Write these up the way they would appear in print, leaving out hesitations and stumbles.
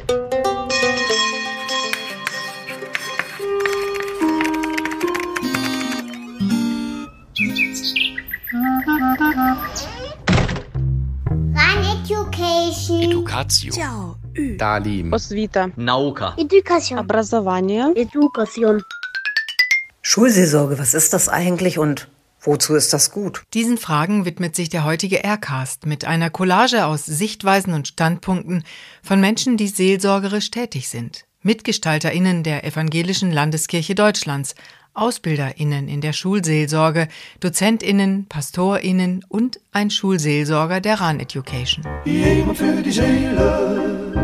Education. Talim. Osvita. Nauka. Education. Образование. Education. Schulseelsorge, was ist das eigentlich und wozu ist das gut? Diesen Fragen widmet sich der heutige Aircast mit einer Collage aus Sichtweisen und Standpunkten von Menschen, die seelsorgerisch tätig sind. MitgestalterInnen der Evangelischen Landeskirche Deutschlands, AusbilderInnen in der Schulseelsorge, DozentInnen, PastorInnen und ein Schulseelsorger der RAN Education. Jemand für die Seele,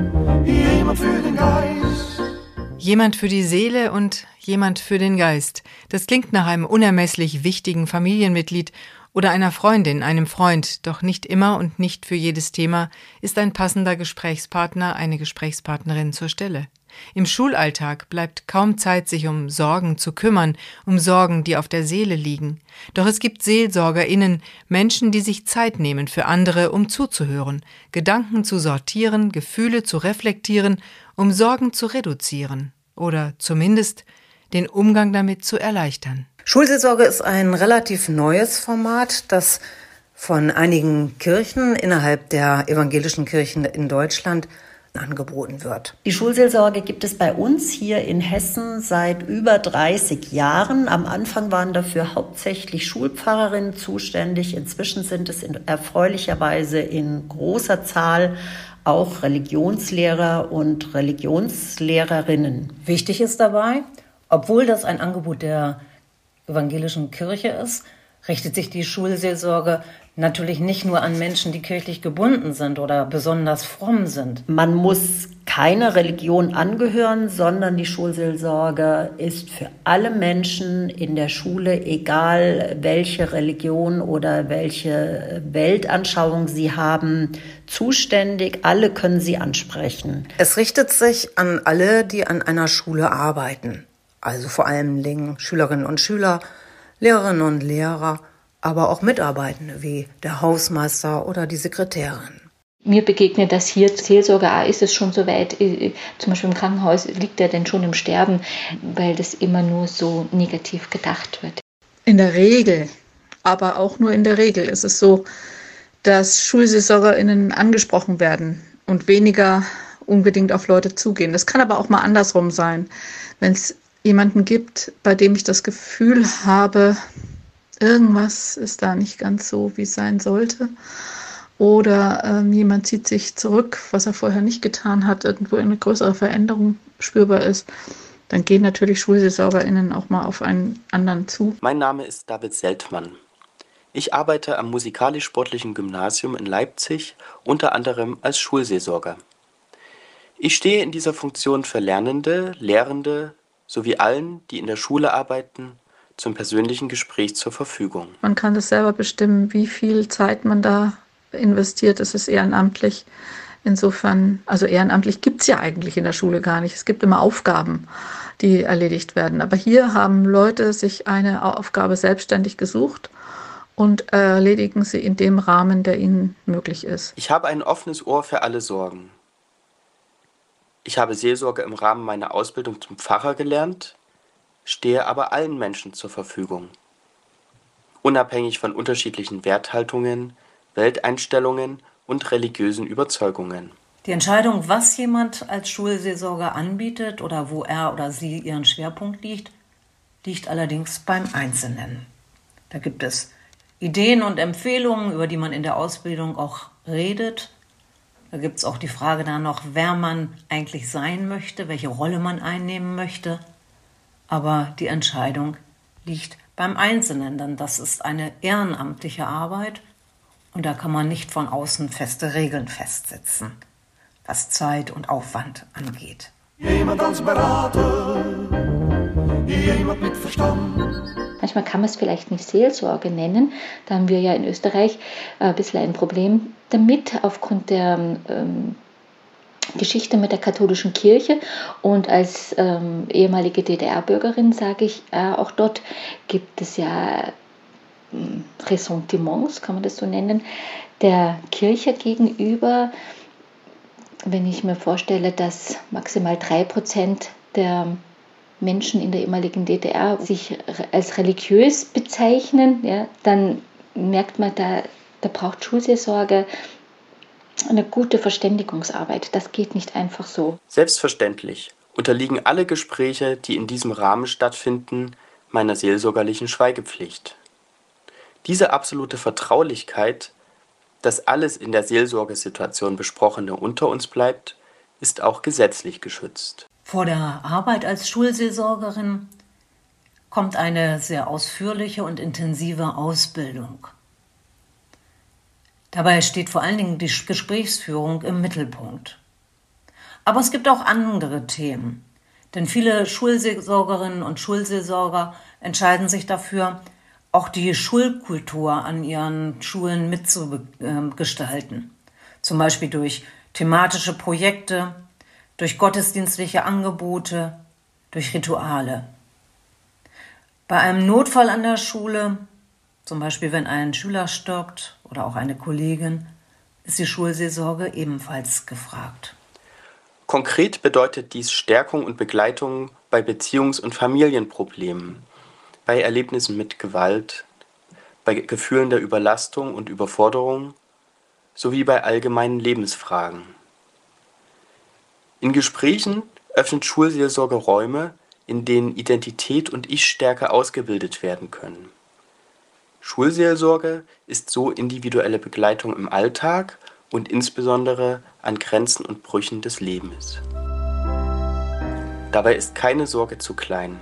jemand für den Geist. Jemand für die Seele und jemand für den Geist. Das klingt nach einem unermesslich wichtigen Familienmitglied oder einer Freundin, einem Freund, doch nicht immer und nicht für jedes Thema ist ein passender Gesprächspartner, eine Gesprächspartnerin zur Stelle. Im Schulalltag bleibt kaum Zeit, sich um Sorgen zu kümmern, um Sorgen, die auf der Seele liegen. Doch es gibt SeelsorgerInnen, Menschen, die sich Zeit nehmen für andere, um zuzuhören, Gedanken zu sortieren, Gefühle zu reflektieren, um Sorgen zu reduzieren oder zumindest den Umgang damit zu erleichtern. Schulseelsorge ist ein relativ neues Format, das von einigen Kirchen innerhalb der evangelischen Kirchen in Deutschland angeboten wird. Die Schulseelsorge gibt es bei uns hier in Hessen seit über 30 Jahren. Am Anfang waren dafür hauptsächlich Schulpfarrerinnen zuständig. Inzwischen sind es erfreulicherweise in großer Zahl auch Religionslehrer und Religionslehrerinnen. Wichtig ist dabei, obwohl das ein Angebot der evangelischen Kirche ist, richtet sich die Schulseelsorge natürlich nicht nur an Menschen, die kirchlich gebunden sind oder besonders fromm sind. Man muss keiner Religion angehören, sondern die Schulseelsorge ist für alle Menschen in der Schule, egal welche Religion oder welche Weltanschauung sie haben, zuständig. Alle können sie ansprechen. Es richtet sich an alle, die an einer Schule arbeiten. Also vor allem Schülerinnen und Schüler, Lehrerinnen und Lehrer, aber auch Mitarbeitende wie der Hausmeister oder die Sekretärin. Mir begegnet das hier Seelsorge auch, ist es schon so weit, zum Beispiel im Krankenhaus liegt er denn schon im Sterben, weil das immer nur so negativ gedacht wird. In der Regel, aber auch nur in der Regel ist es so, dass SchulseelsorgerInnen angesprochen werden und weniger unbedingt auf Leute zugehen. Das kann aber auch mal andersrum sein, wenn es jemanden gibt, bei dem ich das Gefühl habe, irgendwas ist da nicht ganz so, wie es sein sollte. Oder jemand zieht sich zurück, was er vorher nicht getan hat, irgendwo eine größere Veränderung spürbar ist. Dann gehen natürlich SchulseelsorgerInnen auch mal auf einen anderen zu. Mein Name ist David Seltmann. Ich arbeite am Musikalisch-Sportlichen Gymnasium in Leipzig, unter anderem als Schulseelsorger. Ich stehe in dieser Funktion für Lernende, Lehrende sowie allen, die in der Schule arbeiten, zum persönlichen Gespräch zur Verfügung. Man kann das selber bestimmen, wie viel Zeit man da investiert. Es ist ehrenamtlich. Insofern, also ehrenamtlich gibt es ja eigentlich in der Schule gar nicht. Es gibt immer Aufgaben, die erledigt werden. Aber hier haben Leute sich eine Aufgabe selbstständig gesucht und erledigen sie in dem Rahmen, der ihnen möglich ist. Ich habe ein offenes Ohr für alle Sorgen. Ich habe Seelsorge im Rahmen meiner Ausbildung zum Pfarrer gelernt, stehe aber allen Menschen zur Verfügung. Unabhängig von unterschiedlichen Werthaltungen, Welteinstellungen und religiösen Überzeugungen. Die Entscheidung, was jemand als Schulseelsorger anbietet oder wo er oder sie ihren Schwerpunkt liegt allerdings beim Einzelnen. Da gibt es Ideen und Empfehlungen, über die man in der Ausbildung auch redet. Da gibt es auch die Frage dann noch, wer man eigentlich sein möchte, welche Rolle man einnehmen möchte. Aber die Entscheidung liegt beim Einzelnen, denn das ist eine ehrenamtliche Arbeit und da kann man nicht von außen feste Regeln festsetzen, was Zeit und Aufwand angeht. Jemand als Berater, jemand mit Verstand. Manchmal kann man es vielleicht nicht Seelsorge nennen. Da haben wir ja in Österreich ein bisschen ein Problem damit, aufgrund der Geschichte mit der katholischen Kirche. Und als ehemalige DDR-Bürgerin sage ich, auch dort gibt es ja Ressentiments, kann man das so nennen, der Kirche gegenüber, Wenn ich mir vorstelle, dass maximal 3% der Menschen in der ehemaligen DDR sich als religiös bezeichnen, ja, dann merkt man, da braucht Schulseelsorge eine gute Verständigungsarbeit. Das geht nicht einfach so. Selbstverständlich unterliegen alle Gespräche, die in diesem Rahmen stattfinden, meiner seelsorgerlichen Schweigepflicht. Diese absolute Vertraulichkeit, dass alles in der Seelsorgesituation Besprochene unter uns bleibt, ist auch gesetzlich geschützt. Vor der Arbeit als Schulseelsorgerin kommt eine sehr ausführliche und intensive Ausbildung. Dabei steht vor allen Dingen die Gesprächsführung im Mittelpunkt. Aber es gibt auch andere Themen, denn viele Schulseelsorgerinnen und Schulseelsorger entscheiden sich dafür, auch die Schulkultur an ihren Schulen mitzugestalten. Zum Beispiel durch thematische Projekte, durch gottesdienstliche Angebote, durch Rituale. Bei einem Notfall an der Schule, zum Beispiel wenn ein Schüler stirbt oder auch eine Kollegin, ist die Schulseelsorge ebenfalls gefragt. Konkret bedeutet dies Stärkung und Begleitung bei Beziehungs- und Familienproblemen, bei Erlebnissen mit Gewalt, bei Gefühlen der Überlastung und Überforderung sowie bei allgemeinen Lebensfragen. In Gesprächen öffnet Schulseelsorge Räume, in denen Identität und Ich-Stärke ausgebildet werden können. Schulseelsorge ist so individuelle Begleitung im Alltag und insbesondere an Grenzen und Brüchen des Lebens. Dabei ist keine Sorge zu klein.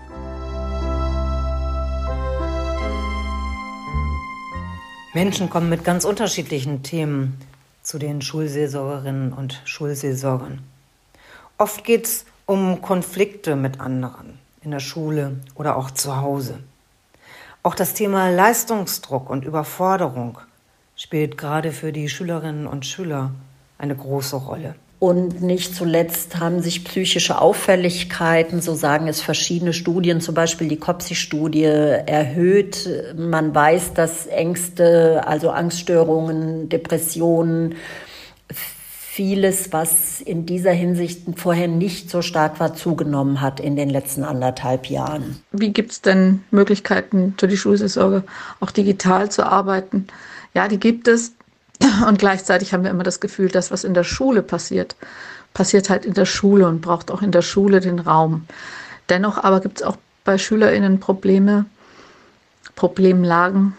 Menschen kommen mit ganz unterschiedlichen Themen zu den Schulseelsorgerinnen und Schulseelsorgern. Oft geht es um Konflikte mit anderen in der Schule oder auch zu Hause. Auch das Thema Leistungsdruck und Überforderung spielt gerade für die Schülerinnen und Schüler eine große Rolle. Und nicht zuletzt haben sich psychische Auffälligkeiten, so sagen es verschiedene Studien, zum Beispiel die COPSI-Studie, erhöht. Man weiß, dass Ängste, also Angststörungen, Depressionen, vieles, was in dieser Hinsicht vorher nicht so stark war, zugenommen hat in den letzten 1,5 Jahren. Wie gibt es denn Möglichkeiten für die Schulseelsorge, auch digital zu arbeiten? Ja, die gibt es. Und gleichzeitig haben wir immer das Gefühl, dass was in der Schule passiert, passiert halt in der Schule und braucht auch in der Schule den Raum. Dennoch aber gibt es auch bei SchülerInnen Problemlagen,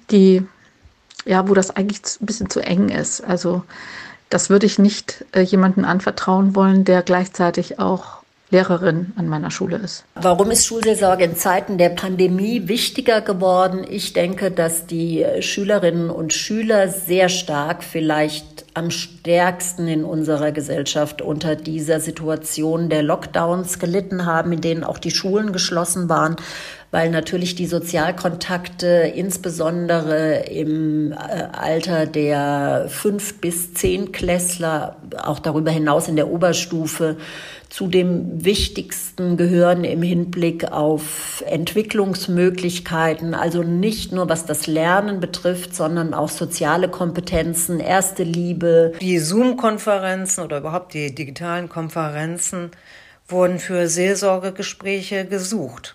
wo das eigentlich ein bisschen zu eng ist. Also das würde ich nicht jemandem anvertrauen wollen, der gleichzeitig auch Lehrerin an meiner Schule ist. Warum ist Schulseelsorge in Zeiten der Pandemie wichtiger geworden? Ich denke, dass die Schülerinnen und Schüler sehr stark, vielleicht am stärksten in unserer Gesellschaft unter dieser Situation der Lockdowns gelitten haben, in denen auch die Schulen geschlossen waren, weil natürlich die Sozialkontakte insbesondere im Alter der 5- bis 10-Klässler, auch darüber hinaus in der Oberstufe, zu dem Wichtigsten gehören im Hinblick auf Entwicklungsmöglichkeiten, also nicht nur was das Lernen betrifft, sondern auch soziale Kompetenzen, erste Liebe. Die Zoom-Konferenzen oder überhaupt die digitalen Konferenzen wurden für Seelsorgegespräche gesucht.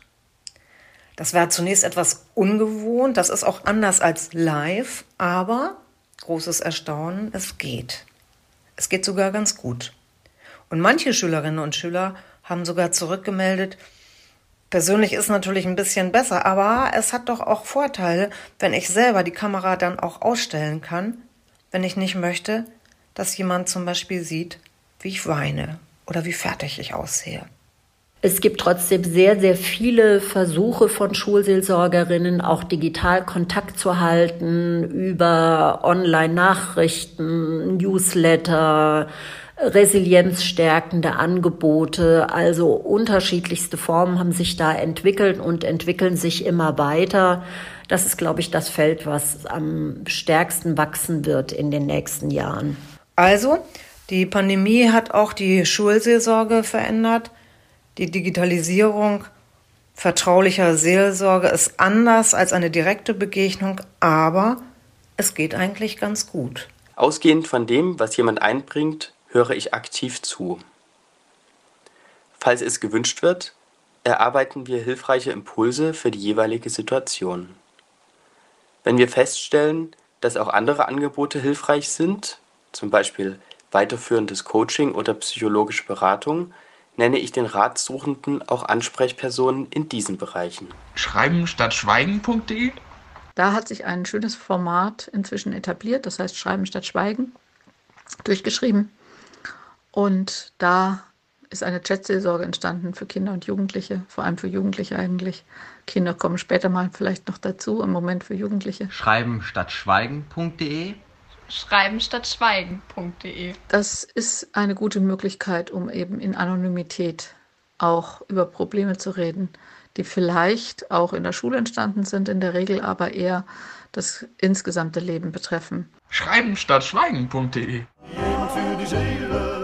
Das war zunächst etwas ungewohnt, das ist auch anders als live, aber großes Erstaunen, es geht. Es geht sogar ganz gut. Und manche Schülerinnen und Schüler haben sogar zurückgemeldet, persönlich ist natürlich ein bisschen besser, aber es hat doch auch Vorteile, wenn ich selber die Kamera dann auch ausstellen kann, wenn ich nicht möchte, dass jemand zum Beispiel sieht, wie ich weine oder wie fertig ich aussehe. Es gibt trotzdem sehr, sehr viele Versuche von Schulseelsorgerinnen, auch digital Kontakt zu halten über Online-Nachrichten, Newsletter, resilienzstärkende Angebote. Also unterschiedlichste Formen haben sich da entwickelt und entwickeln sich immer weiter. Das ist, glaube ich, das Feld, was am stärksten wachsen wird in den nächsten Jahren. Also, die Pandemie hat auch die Schulseelsorge verändert. Die Digitalisierung vertraulicher Seelsorge ist anders als eine direkte Begegnung, aber es geht eigentlich ganz gut. Ausgehend von dem, was jemand einbringt, höre ich aktiv zu. Falls es gewünscht wird, erarbeiten wir hilfreiche Impulse für die jeweilige Situation. Wenn wir feststellen, dass auch andere Angebote hilfreich sind, zum Beispiel weiterführendes Coaching oder psychologische Beratung, nenne ich den Ratsuchenden auch Ansprechpersonen in diesen Bereichen. Schreiben statt schweigen.de. Da hat sich ein schönes Format inzwischen etabliert, das heißt Schreiben statt Schweigen, durchgeschrieben. Und da ist eine Chatseelsorge entstanden für Kinder und Jugendliche, vor allem für Jugendliche eigentlich. Kinder kommen später mal vielleicht noch dazu, im Moment für Jugendliche. Schreiben statt schweigen.de. Schreiben statt schweigen.de. Das ist eine gute Möglichkeit, um eben in Anonymität auch über Probleme zu reden, die vielleicht auch in der Schule entstanden sind, in der Regel aber eher das insgesamte Leben betreffen. Schreiben statt schweigen.de. Jemand für die Seele.